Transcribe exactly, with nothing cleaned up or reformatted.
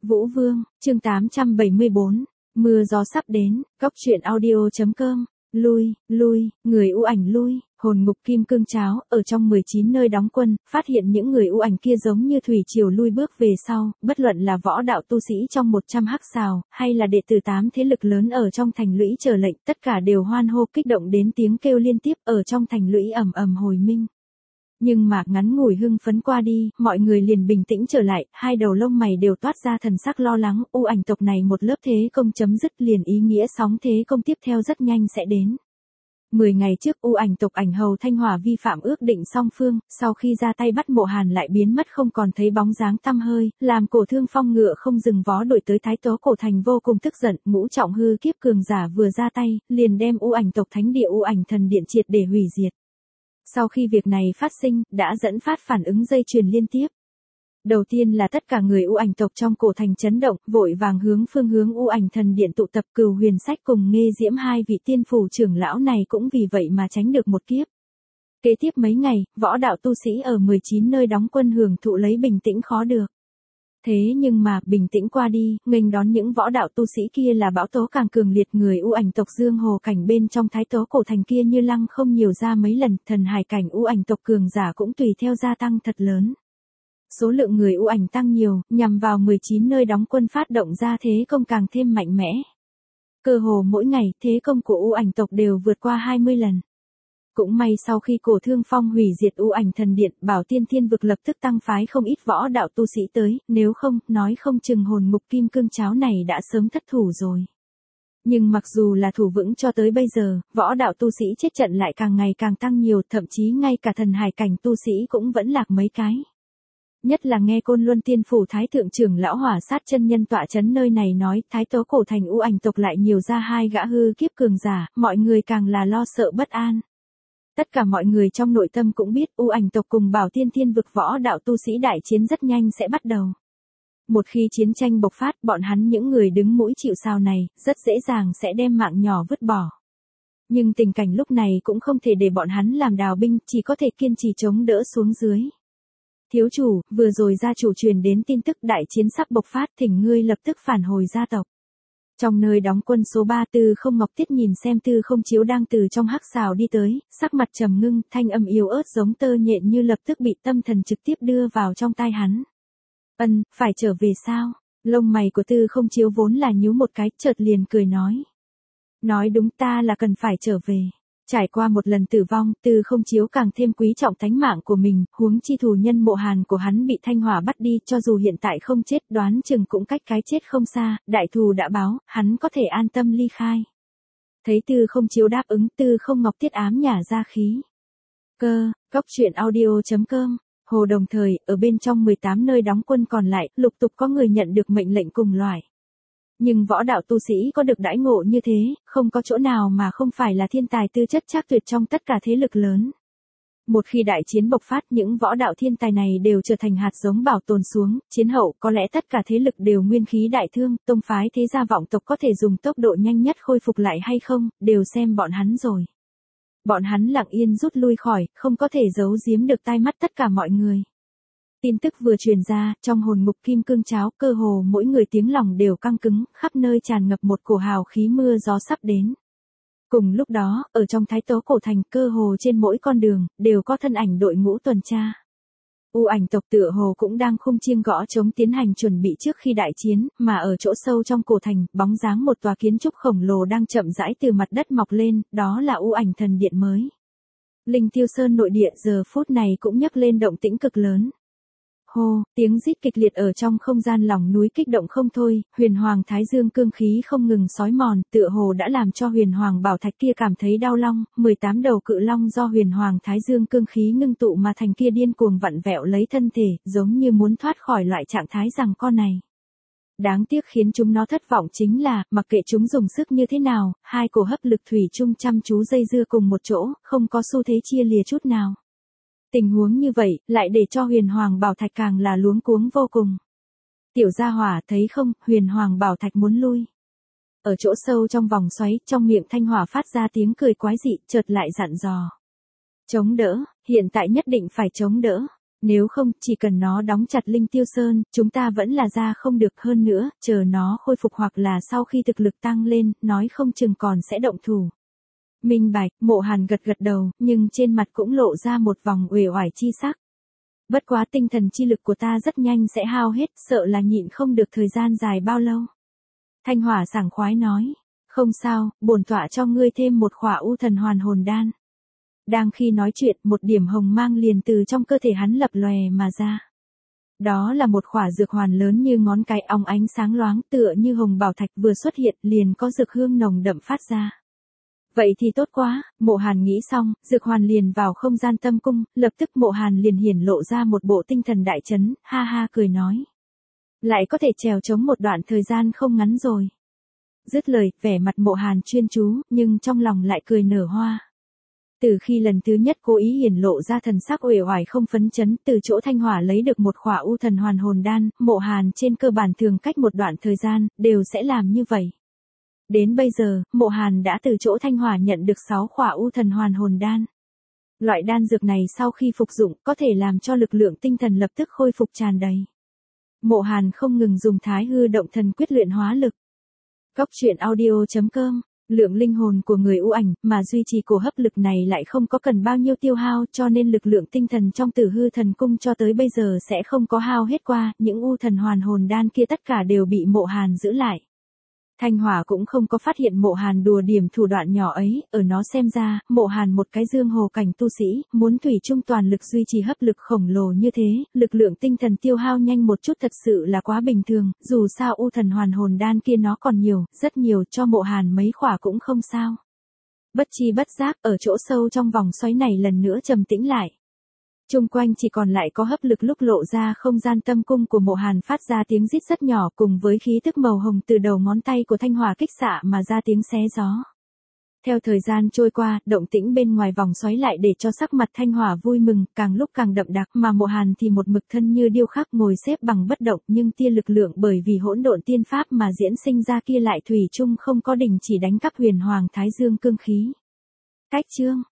Vũ Vương, chương tám trăm bảy mươi bốn, mưa gió sắp đến, cóc truyện audio.com, lui, lui, người u ảnh lui, hồn ngục kim cương cháo, ở trong mười chín nơi đóng quân, phát hiện những người u ảnh kia giống như thủy triều lui bước về sau, bất luận là võ đạo tu sĩ trong một trăm hắc xào, hay là đệ tử tám thế lực lớn ở trong thành lũy chờ lệnh, tất cả đều hoan hô kích động đến tiếng kêu liên tiếp ở trong thành lũy ầm ầm hồi minh. Nhưng mà ngắn ngủi hưng phấn qua đi, mọi người liền bình tĩnh trở lại, hai đầu lông mày đều toát ra thần sắc lo lắng, u ảnh tộc này một lớp thế công chấm dứt liền ý nghĩa sóng thế công tiếp theo rất nhanh sẽ đến. Mười ngày trước u ảnh tộc ảnh hầu Thanh Hỏa vi phạm ước định song phương, sau khi ra tay bắt Mộ Hàn lại biến mất không còn thấy bóng dáng tăm hơi, làm Cổ Thương Phong ngựa không dừng vó đuổi tới Thái Tố Cổ Thành vô cùng tức giận, ngũ trọng hư kiếp cường giả vừa ra tay, liền đem u ảnh tộc thánh địa u ảnh thần điện triệt để hủy diệt. Sau khi việc này phát sinh, đã dẫn phát phản ứng dây chuyền liên tiếp. Đầu tiên là tất cả người u ảnh tộc trong cổ thành chấn động, vội vàng hướng phương hướng u ảnh thần điện tụ tập. Cửu Huyền Sách cùng Nghê Diễm hai vị tiên phủ trưởng lão này cũng vì vậy mà tránh được một kiếp. Kế tiếp mấy ngày, võ đạo tu sĩ ở mười chín nơi đóng quân hưởng thụ lấy bình tĩnh khó được. Thế nhưng mà, bình tĩnh qua đi, nghênh đón những võ đạo tu sĩ kia là bão tố càng cường liệt. Người u ảnh tộc Dương Hồ cảnh bên trong Thái Tố Cổ Thành kia như lăng không nhiều ra mấy lần, thần hải cảnh u ảnh tộc cường giả cũng tùy theo gia tăng thật lớn. Số lượng người u ảnh tăng nhiều, nhằm vào mười chín nơi đóng quân phát động ra thế công càng thêm mạnh mẽ. Cơ hồ mỗi ngày, thế công của u ảnh tộc đều vượt qua hai mươi lần. Cũng may sau khi Cổ Thương Phong hủy diệt u ảnh thần điện, Bảo Tiên Thiên vực lập tức tăng phái không ít võ đạo tu sĩ tới, nếu không, nói không chừng hồn ngục kim cương cháo này đã sớm thất thủ rồi. Nhưng mặc dù là thủ vững cho tới bây giờ, võ đạo tu sĩ chết trận lại càng ngày càng tăng nhiều, thậm chí ngay cả thần hải cảnh tu sĩ cũng vẫn lạc mấy cái. Nhất là nghe Côn Luân Tiên phủ Thái thượng trưởng lão Hỏa Sát chân nhân tọa chấn nơi này nói, Thái Tố Cổ Thành u ảnh tộc lại nhiều ra hai gã hư kiếp cường giả, mọi người càng là lo sợ bất an. Tất cả mọi người trong nội tâm cũng biết u ảnh tộc cùng Bảo Tiên Thiên vực võ đạo tu sĩ đại chiến rất nhanh sẽ bắt đầu. Một khi chiến tranh bộc phát, bọn hắn những người đứng mũi chịu sào này, rất dễ dàng sẽ đem mạng nhỏ vứt bỏ. Nhưng tình cảnh lúc này cũng không thể để bọn hắn làm đào binh, chỉ có thể kiên trì chống đỡ xuống dưới. Thiếu chủ, vừa rồi gia chủ truyền đến tin tức đại chiến sắp bộc phát, thỉnh ngươi lập tức phản hồi gia tộc. Trong nơi đóng quân số ba, Tư Không Ngọc Tiết nhìn xem Tư Không Chiếu đang từ trong hắc xào đi tới, sắc mặt trầm ngưng, thanh âm yếu ớt giống tơ nhện như lập tức bị tâm thần trực tiếp đưa vào trong tai hắn. Ân, phải trở về sao? Lông mày của Tư Không Chiếu vốn là nhíu một cái, chợt liền cười nói. Nói đúng, ta là cần phải trở về. Trải qua một lần tử vong, Tư Không Chiếu càng thêm quý trọng tánh mạng của mình, huống chi thù nhân Mộ Hàn của hắn bị Thanh Hỏa bắt đi, cho dù hiện tại không chết, đoán chừng cũng cách cái chết không xa, đại thù đã báo, hắn có thể an tâm ly khai. Thấy Tư Không Chiếu đáp ứng, Tư Không Ngọc Tiết ám nhả ra khí. Cơ, cóc truyện audio.com. Hồ đồng thời, ở bên trong mười tám nơi đóng quân còn lại, lục tục có người nhận được mệnh lệnh cùng loại. Nhưng võ đạo tu sĩ có được đãi ngộ như thế, không có chỗ nào mà không phải là thiên tài tư chất trác tuyệt trong tất cả thế lực lớn. Một khi đại chiến bộc phát, những võ đạo thiên tài này đều trở thành hạt giống bảo tồn xuống, chiến hậu có lẽ tất cả thế lực đều nguyên khí đại thương, tông phái thế gia vọng tộc có thể dùng tốc độ nhanh nhất khôi phục lại hay không, đều xem bọn hắn rồi. Bọn hắn lặng yên rút lui khỏi, không có thể giấu giếm được tai mắt tất cả mọi người. Tin tức vừa truyền ra, trong hồn ngục kim cương cháo, cơ hồ mỗi người tiếng lòng đều căng cứng, khắp nơi tràn ngập một cổ hào khí mưa gió sắp đến. Cùng lúc đó, ở trong Thái Tố Cổ Thành, cơ hồ trên mỗi con đường, đều có thân ảnh đội ngũ tuần tra. U ảnh tộc tựa hồ cũng đang khung chiêng gõ trống tiến hành chuẩn bị trước khi đại chiến, mà ở chỗ sâu trong cổ thành, bóng dáng một tòa kiến trúc khổng lồ đang chậm rãi từ mặt đất mọc lên, đó là u ảnh thần điện mới. Linh Tiêu Sơn nội địa giờ phút này cũng nhấc lên động tĩnh cực lớn. Hô, tiếng rít kịch liệt ở trong không gian lòng núi kích động không thôi, huyền hoàng thái dương cương khí không ngừng xói mòn, tựa hồ đã làm cho huyền hoàng bảo thạch kia cảm thấy đau long, mười tám đầu cự long do huyền hoàng thái dương cương khí ngưng tụ mà thành kia điên cuồng vặn vẹo lấy thân thể, giống như muốn thoát khỏi loại trạng thái giằng co này. Đáng tiếc khiến chúng nó thất vọng chính là, mặc kệ chúng dùng sức như thế nào, hai cổ hấp lực thủy chung chăm chú dây dưa cùng một chỗ, không có xu thế chia lìa chút nào. Tình huống như vậy, lại để cho huyền hoàng bảo thạch càng là luống cuống vô cùng. Tiểu gia hỏa thấy không, huyền hoàng bảo thạch muốn lui. Ở chỗ sâu trong vòng xoáy, trong miệng Thanh Hỏa phát ra tiếng cười quái dị, chợt lại dặn dò. Chống đỡ, hiện tại nhất định phải chống đỡ. Nếu không, chỉ cần nó đóng chặt Linh Tiêu Sơn, chúng ta vẫn là ra không được, hơn nữa, chờ nó khôi phục hoặc là sau khi thực lực tăng lên, nói không chừng còn sẽ động thủ. Minh bạch, Mộ Hàn gật gật đầu, nhưng trên mặt cũng lộ ra một vòng uể oải chi sắc. Bất quá tinh thần chi lực của ta rất nhanh sẽ hao hết, sợ là nhịn không được thời gian dài bao lâu. Thanh Hỏa sảng khoái nói, không sao, bổn tọa cho ngươi thêm một khỏa U Thần Hoàn Hồn Đan. Đang khi nói chuyện, một điểm hồng mang liền từ trong cơ thể hắn lập lòe mà ra. Đó là một khỏa dược hoàn lớn như ngón cái, óng ánh sáng loáng, tựa như hồng bảo thạch, vừa xuất hiện liền có dược hương nồng đậm phát ra. Vậy thì tốt quá, Mộ Hàn nghĩ xong, dược hoàn liền vào không gian tâm cung, lập tức Mộ Hàn liền hiển lộ ra một bộ tinh thần đại chấn, ha ha cười nói. Lại có thể trèo chống một đoạn thời gian không ngắn rồi. Dứt lời, vẻ mặt Mộ Hàn chuyên chú, nhưng trong lòng lại cười nở hoa. Từ khi lần thứ nhất cố ý hiển lộ ra thần sắc uể oải không phấn chấn, từ chỗ Thanh Hỏa lấy được một khỏa U Thần Hoàn Hồn Đan, Mộ Hàn trên cơ bản thường cách một đoạn thời gian, đều sẽ làm như vậy. Đến bây giờ, Mộ Hàn đã từ chỗ Thanh Hỏa nhận được sáu khỏa U Thần Hoàn Hồn Đan. Loại đan dược này sau khi phục dụng, có thể làm cho lực lượng tinh thần lập tức khôi phục tràn đầy. Mộ Hàn không ngừng dùng Thái Hư Động Thần Quyết luyện hóa lực. Cốc truyện audio chấm com. Lượng linh hồn của người u ảnh mà duy trì cổ hấp lực này lại không có cần bao nhiêu tiêu hao, cho nên lực lượng tinh thần trong Tử Hư Thần Cung cho tới bây giờ sẽ không có hao hết qua, những U Thần Hoàn Hồn Đan kia tất cả đều bị Mộ Hàn giữ lại. Thanh Hỏa cũng không có phát hiện Mộ Hàn đùa điểm thủ đoạn nhỏ ấy, ở nó xem ra, Mộ Hàn một cái dương hồ cảnh tu sĩ, muốn thủy chung toàn lực duy trì hấp lực khổng lồ như thế, lực lượng tinh thần tiêu hao nhanh một chút thật sự là quá bình thường, dù sao U Thần Hoàn Hồn Đan kia nó còn nhiều, rất nhiều, cho Mộ Hàn mấy khỏa cũng không sao. Bất chi bất giác, ở chỗ sâu trong vòng xoáy này lần nữa trầm tĩnh lại. Chung quanh chỉ còn lại có hấp lực, lúc lộ ra không gian tâm cung của Mộ Hàn phát ra tiếng rít rất nhỏ, cùng với khí tức màu hồng từ đầu ngón tay của Thanh Hỏa kích xạ mà ra tiếng xé gió. Theo thời gian trôi qua, động tĩnh bên ngoài vòng xoáy lại để cho sắc mặt Thanh Hỏa vui mừng, càng lúc càng đậm đặc, mà Mộ Hàn thì một mực thân như điêu khắc ngồi xếp bằng bất động, nhưng tia lực lượng bởi vì hỗn độn tiên pháp mà diễn sinh ra kia lại thủy chung không có đình chỉ đánh cắp huyền hoàng thái dương cương khí. Cách chương